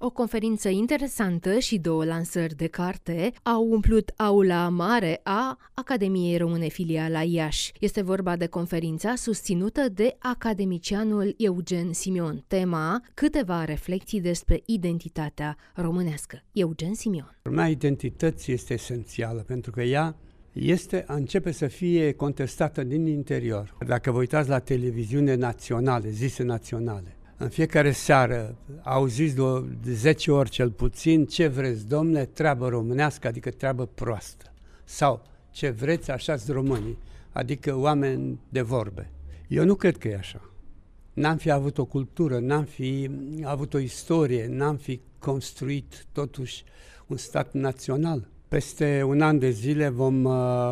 O conferință interesantă și 2 lansări de carte au umplut aula mare a Academiei Române Filiala Iași. Este vorba de conferința susținută de academicianul Eugen Simion. Tema: câteva reflecții despre identitatea românească. Eugen Simion. Urmea identității este esențială, pentru că ea începe să fie contestată din interior. Dacă vă uitați la televiziune naționale, zise naționale, în fiecare seară auziți de 10 ori cel puțin: ce vreți, domnule, treabă românească, adică treabă proastă. Sau ce vreți, așa-s românii, adică oameni de vorbe. Eu nu cred că e așa. N-am fi avut o cultură, n-am fi avut o istorie, n-am fi construit totuși un stat național. Peste un an de zile vom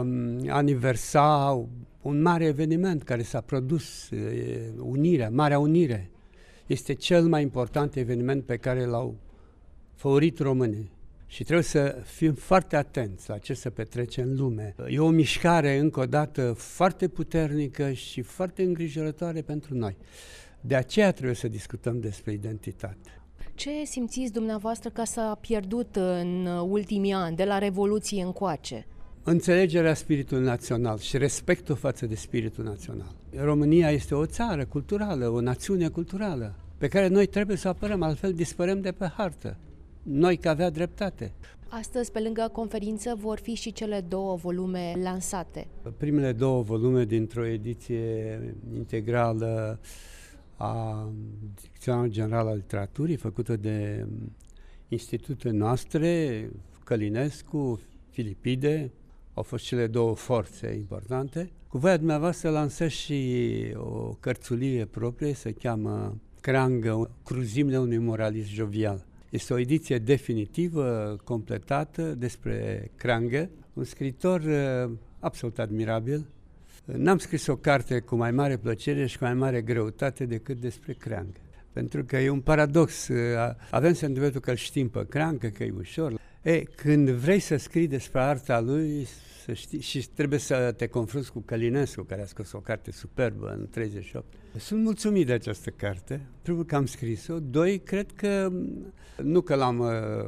aniversa un mare eveniment care s-a produs, unirea, Marea Unire. Este cel mai important eveniment pe care l-au făurit românii. Și trebuie să fim foarte atenți la ce se petrece în lume. E o mișcare, încă o dată, foarte puternică și foarte îngrijorătoare pentru noi. De aceea trebuie să discutăm despre identitate. Ce simțiți dumneavoastră că s-a pierdut în ultimii ani, de la Revoluție încoace? Înțelegerea spiritului național și respectul față de spiritul național. România este o țară culturală, o națiune culturală, pe care noi trebuie să o apărăm, altfel dispărăm de pe hartă. Noi că avea dreptate. Astăzi, pe lângă conferință, vor fi și cele 2 volume lansate. Primele 2 volume dintr-o ediție integrală a Dicționarului General al Literaturii, făcută de institutele noastre, Călinescu, Filipide, au fost cele 2 forțe importante. Cu voia dumneavoastră lansez și o cărțulie proprie, se cheamă Creangă, cruzimile unui moralist jovial. Este o ediție definitivă, completată, despre Creangă, un scriitor absolut admirabil. N-am scris o carte cu mai mare plăcere și cu mai mare greutate decât despre Creangă. Pentru că e un paradox. Avem sentimentul că îl știm pe Creangă, că e ușor. Când vrei să scrii despre arta lui, să știi, și trebuie să te confrunți cu Călinescu, care a scos o carte superbă în 38. Sunt mulțumit de această carte. Primul că am scris-o. 2, cred că, nu că l-am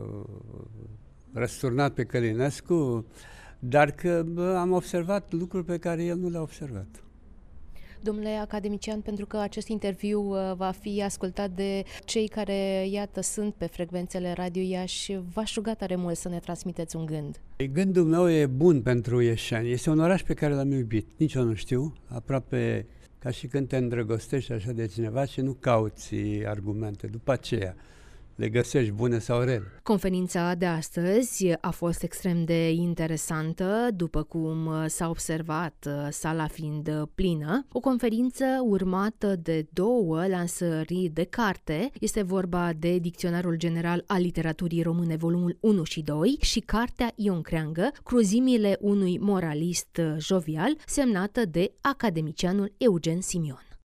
răsturnat pe Călinescu, dar că am observat lucruri pe care el nu le-a observat. Domnule academician, pentru că acest interviu va fi ascultat de cei care, iată, sunt pe frecvențele Radio Iași, v-aș ruga tare mult să ne transmiteți un gând. Gândul meu e bun pentru ieșeni. Este un oraș pe care l-am iubit. Nici eu nu știu, aproape ca și când te îndrăgostești așa de cineva și nu cauți argumente. După aceea le găsești bune sau rele. Conferința de astăzi a fost extrem de interesantă, după cum s-a observat, sala fiind plină. O conferință urmată de 2 lansări de carte. Este vorba de Dicționarul General al Literaturii Române, volumul 1 și 2, și cartea Ion Creangă, Cruzimile unui moralist jovial, semnată de academicianul Eugen Simion.